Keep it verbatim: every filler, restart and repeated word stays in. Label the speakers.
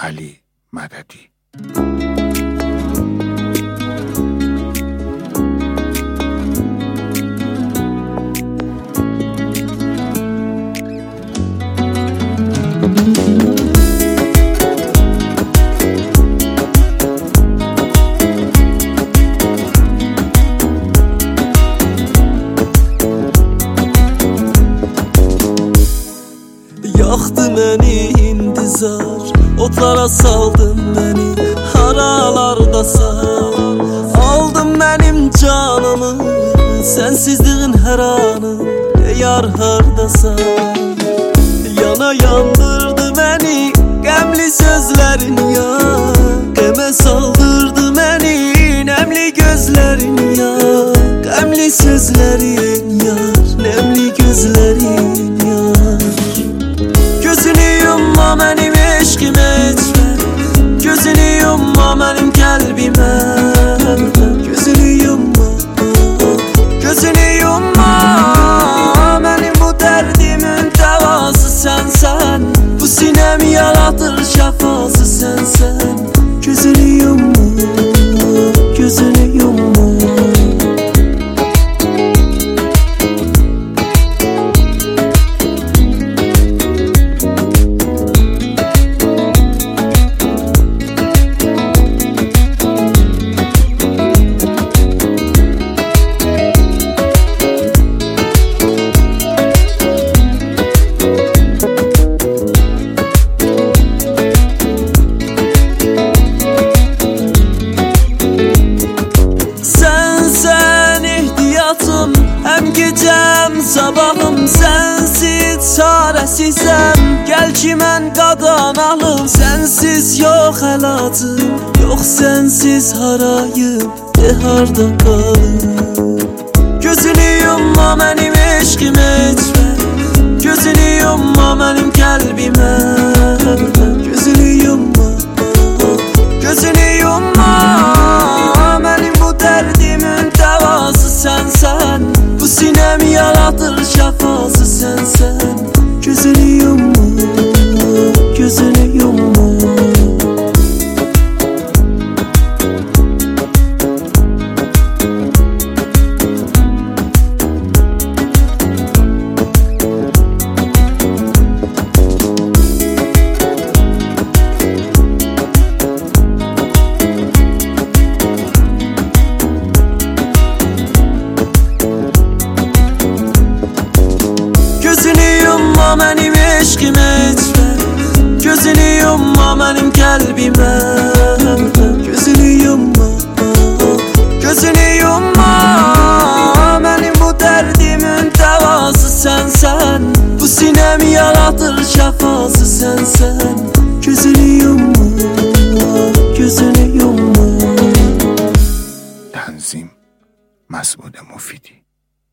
Speaker 1: Ali Madadi.
Speaker 2: Yaktı məni intizar, otlara saldın məni, haralardasan. Aldın mənim canımı, sensizliğin hər anı, yar hardasan. Yana yandırdı məni, qəmli sözlərin yar, qəmə saldırdı məni, nəmli gözlərin yar, qəmli sözlərin yar, nəmli gözlərin yar. Gözünü yumma mənim eşqimə içmə, gözünü yumma mənim qəlbimə, gözünü yumma, gözünü yumma, mənim bu dərdimin dəvası sənsən, bu sinəm yaradır şəfası sənsən. Gözünü yumma, gözünü yumma. Həm gecəm, sabahım sənsiz çarəsizəm. Gəl ki mən qadanalım, sənsiz yox əlacım, yox sənsiz harayım, de harda qalım. Gözünü yumma mənim eşqimə içmə, gözünü yumma mənim qəlbimə, gözünü yumma, gözünü yumma, mənim bu dərdimin dəvası sənsən, bu sinem yaradır şəfası sənsən. Gözünü yumma, gözünü yumma. Gözünü yumma mənim eşqimə içmə, gözünü yumma mənim qəlbimə, gözünü yumma, gözünü yumma, mənim bu dərdimin dəvası sənsən, bu sinəm yaradır şəfası sənsən.